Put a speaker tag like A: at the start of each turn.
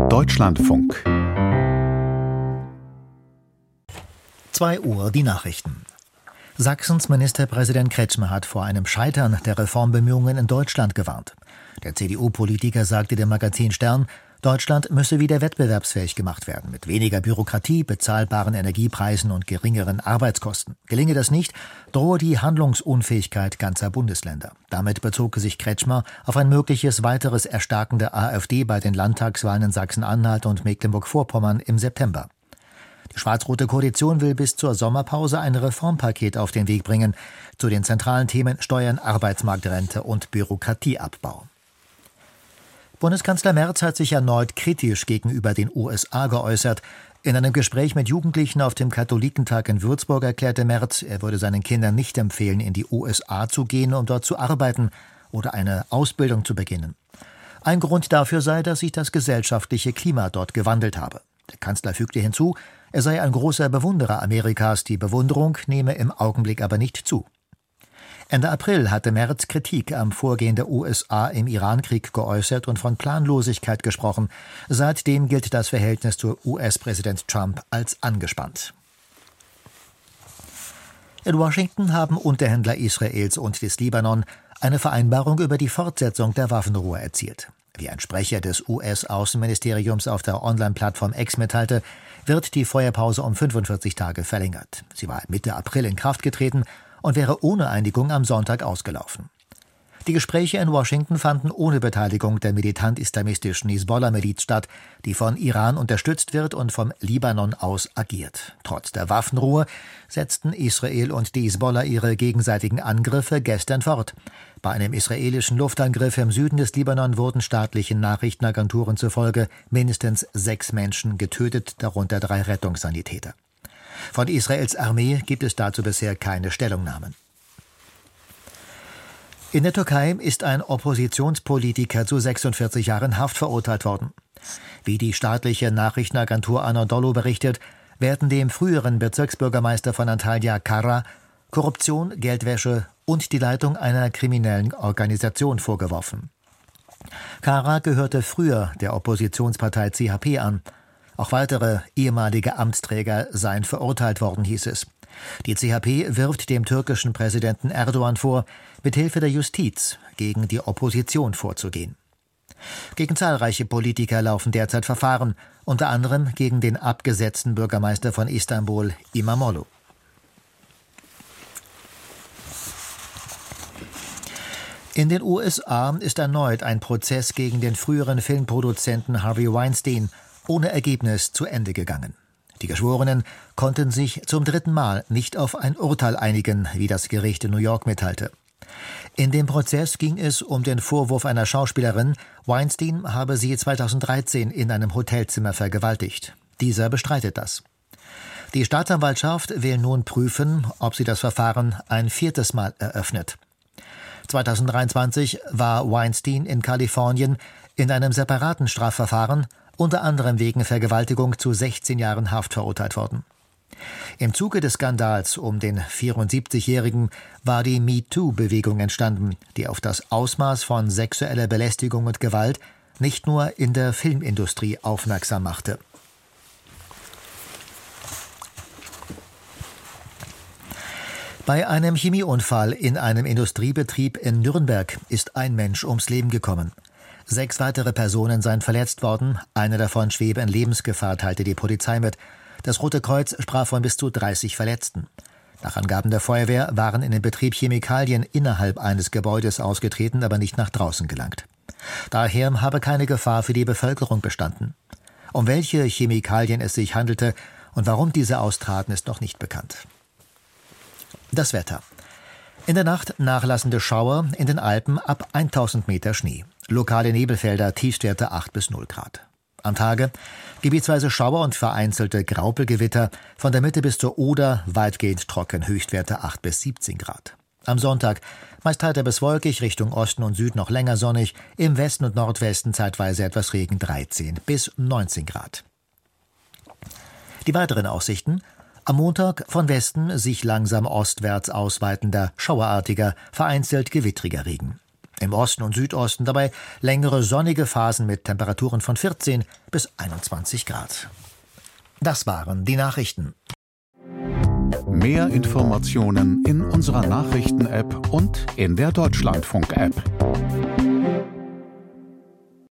A: Deutschlandfunk.
B: 2 Uhr die Nachrichten. Sachsens Ministerpräsident Kretschmer hat vor einem Scheitern der Reformbemühungen in Deutschland gewarnt. Der CDU-Politiker sagte dem Magazin Stern, Deutschland müsse wieder wettbewerbsfähig gemacht werden, mit weniger Bürokratie, bezahlbaren Energiepreisen und geringeren Arbeitskosten. Gelinge das nicht, drohe die Handlungsunfähigkeit ganzer Bundesländer. Damit bezog sich Kretschmer auf ein mögliches weiteres Erstarken der AfD bei den Landtagswahlen in Sachsen-Anhalt und Mecklenburg-Vorpommern im September. Die schwarz-rote Koalition will bis zur Sommerpause ein Reformpaket auf den Weg bringen, zu den zentralen Themen Steuern, Arbeitsmarktrente und Bürokratieabbau. Bundeskanzler Merz hat sich erneut kritisch gegenüber den USA geäußert. In einem Gespräch mit Jugendlichen auf dem Katholikentag in Würzburg erklärte Merz, er würde seinen Kindern nicht empfehlen, in die USA zu gehen, um dort zu arbeiten oder eine Ausbildung zu beginnen. Ein Grund dafür sei, dass sich das gesellschaftliche Klima dort gewandelt habe. Der Kanzler fügte hinzu, er sei ein großer Bewunderer Amerikas, die Bewunderung nehme im Augenblick aber nicht zu. Ende April hatte Merz Kritik am Vorgehen der USA im Irankrieg geäußert und von Planlosigkeit gesprochen. Seitdem gilt das Verhältnis zu US-Präsident Trump als angespannt. In Washington haben Unterhändler Israels und des Libanon eine Vereinbarung über die Fortsetzung der Waffenruhe erzielt. Wie ein Sprecher des US-Außenministeriums auf der Online-Plattform X mitteilte, wird die Feuerpause um 45 Tage verlängert. Sie war Mitte April in Kraft getreten und wäre ohne Einigung am Sonntag ausgelaufen. Die Gespräche in Washington fanden ohne Beteiligung der militant-islamistischen Hisbollah-Miliz statt, die von Iran unterstützt wird und vom Libanon aus agiert. Trotz der Waffenruhe setzten Israel und die Hisbollah ihre gegenseitigen Angriffe gestern fort. Bei einem israelischen Luftangriff im Süden des Libanon wurden staatlichen Nachrichtenagenturen zufolge mindestens 6 Menschen getötet, darunter 3 Rettungssanitäter. Von Israels Armee gibt es dazu bisher keine Stellungnahmen. In der Türkei ist ein Oppositionspolitiker zu 46 Jahren Haft verurteilt worden. Wie die staatliche Nachrichtenagentur Anadolu berichtet, werden dem früheren Bezirksbürgermeister von Antalya Kara Korruption, Geldwäsche und die Leitung einer kriminellen Organisation vorgeworfen. Kara gehörte früher der Oppositionspartei CHP an. Auch weitere ehemalige Amtsträger seien verurteilt worden, hieß es. Die CHP wirft dem türkischen Präsidenten Erdogan vor, mithilfe der Justiz gegen die Opposition vorzugehen. Gegen zahlreiche Politiker laufen derzeit Verfahren, unter anderem gegen den abgesetzten Bürgermeister von Istanbul, İmamoğlu. In den USA ist erneut ein Prozess gegen den früheren Filmproduzenten Harvey Weinstein ohne Ergebnis zu Ende gegangen. Die Geschworenen konnten sich zum 3. Mal nicht auf ein Urteil einigen, wie das Gericht in New York mitteilte. In dem Prozess ging es um den Vorwurf einer Schauspielerin, Weinstein habe sie 2013 in einem Hotelzimmer vergewaltigt. Dieser bestreitet das. Die Staatsanwaltschaft will nun prüfen, ob sie das Verfahren ein 4. Mal eröffnet. 2023 war Weinstein in Kalifornien in einem separaten Strafverfahren unter anderem wegen Vergewaltigung zu 16 Jahren Haft verurteilt worden. Im Zuge des Skandals um den 74-Jährigen war die MeToo-Bewegung entstanden, die auf das Ausmaß von sexueller Belästigung und Gewalt nicht nur in der Filmindustrie aufmerksam machte. Bei einem Chemieunfall in einem Industriebetrieb in Nürnberg ist ein Mensch ums Leben gekommen. 6 weitere Personen seien verletzt worden, eine davon schwebe in Lebensgefahr, teilte die Polizei mit. Das Rote Kreuz sprach von bis zu 30 Verletzten. Nach Angaben der Feuerwehr waren in den Betrieb Chemikalien innerhalb eines Gebäudes ausgetreten, aber nicht nach draußen gelangt. Daher habe keine Gefahr für die Bevölkerung bestanden. Um welche Chemikalien es sich handelte und warum diese austraten, ist noch nicht bekannt. Das Wetter. In der Nacht nachlassende Schauer, in den Alpen ab 1000 Meter Schnee. Lokale Nebelfelder, Tiefstwerte 8 bis 0 Grad. Am Tage gebietsweise Schauer und vereinzelte Graupelgewitter, von der Mitte bis zur Oder weitgehend trocken, Höchstwerte 8 bis 17 Grad. Am Sonntag meist heiter bis wolkig, Richtung Osten und Süd noch länger sonnig, im Westen und Nordwesten zeitweise etwas Regen, 13 bis 19 Grad. Die weiteren Aussichten: am Montag von Westen sich langsam ostwärts ausweitender, schauerartiger, vereinzelt gewittriger Regen. Im Osten und Südosten dabei längere sonnige Phasen mit Temperaturen von 14 bis 21 Grad. Das waren die Nachrichten.
A: Mehr Informationen in unserer Nachrichten-App und in der Deutschlandfunk-App.